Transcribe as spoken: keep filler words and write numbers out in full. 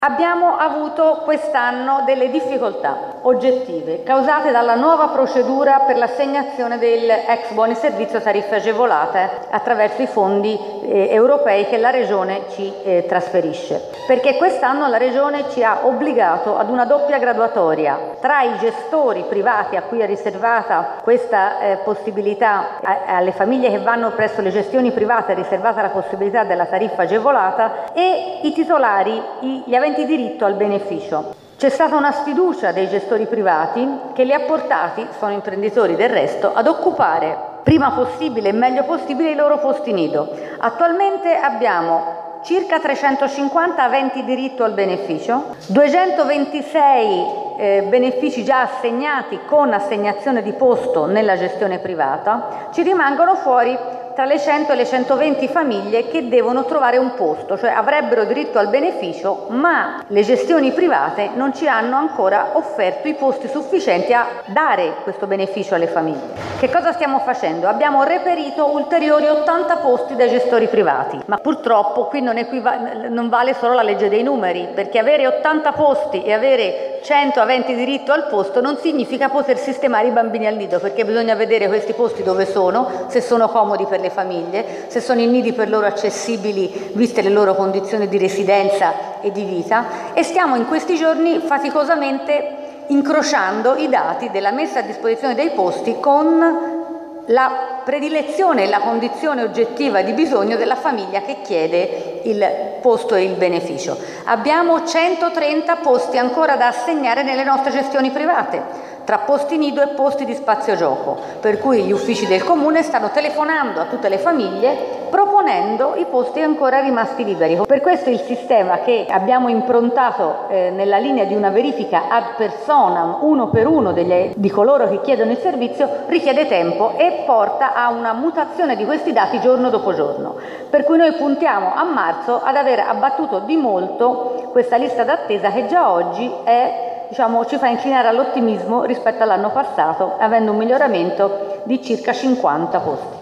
Abbiamo avuto quest'anno delle difficoltà oggettive causate dalla nuova procedura per l'assegnazione del ex buoni servizio tariffe agevolate attraverso i fondi eh, europei che la Regione ci eh, trasferisce. Perché quest'anno la Regione ci ha obbligato ad una doppia graduatoria tra i gestori privati a cui è riservata questa eh, possibilità, a, alle famiglie che vanno presso le gestioni private è riservata la possibilità della tariffa agevolata, e i titolari, i, gli aventi diritto al beneficio. C'è stata una sfiducia dei gestori privati che li ha portati, sono imprenditori del resto, ad occupare prima possibile e meglio possibile i loro posti nido. Attualmente abbiamo circa trecentocinquanta aventi diritto al beneficio, duecentoventisei eh, benefici già assegnati con assegnazione di posto nella gestione privata, ci rimangono fuori tra le cento e le centoventi famiglie che devono trovare un posto, cioè avrebbero diritto al beneficio, ma le gestioni private non ci hanno ancora offerto i posti sufficienti a dare questo beneficio alle famiglie. Che cosa stiamo facendo? Abbiamo reperito ulteriori ottanta posti dai gestori privati, ma purtroppo qui non, equiva- non vale solo la legge dei numeri, perché avere ottanta posti e avere cento aventi diritto al posto non significa poter sistemare i bambini al nido, perché bisogna vedere questi posti dove sono, se sono comodi per le famiglie, se sono i nidi per loro accessibili viste le loro condizioni di residenza e di vita, e stiamo in questi giorni faticosamente incrociando i dati della messa a disposizione dei posti con la predilezione e la condizione oggettiva di bisogno della famiglia che chiede il posto e il beneficio. Abbiamo centotrenta posti ancora da assegnare nelle nostre gestioni private, tra posti nido e posti di spazio gioco, per cui gli uffici del comune stanno telefonando a tutte le famiglie proponendo i posti ancora rimasti liberi. Per questo il sistema che abbiamo improntato eh, nella linea di una verifica ad personam, uno per uno degli, di coloro che chiedono il servizio, richiede tempo e porta a una mutazione di questi dati giorno dopo giorno. Per cui noi puntiamo a marzo ad aver abbattuto di molto questa lista d'attesa che già oggi è Diciamo, ci fa inclinare all'ottimismo rispetto all'anno passato, avendo un miglioramento di circa cinquanta posti.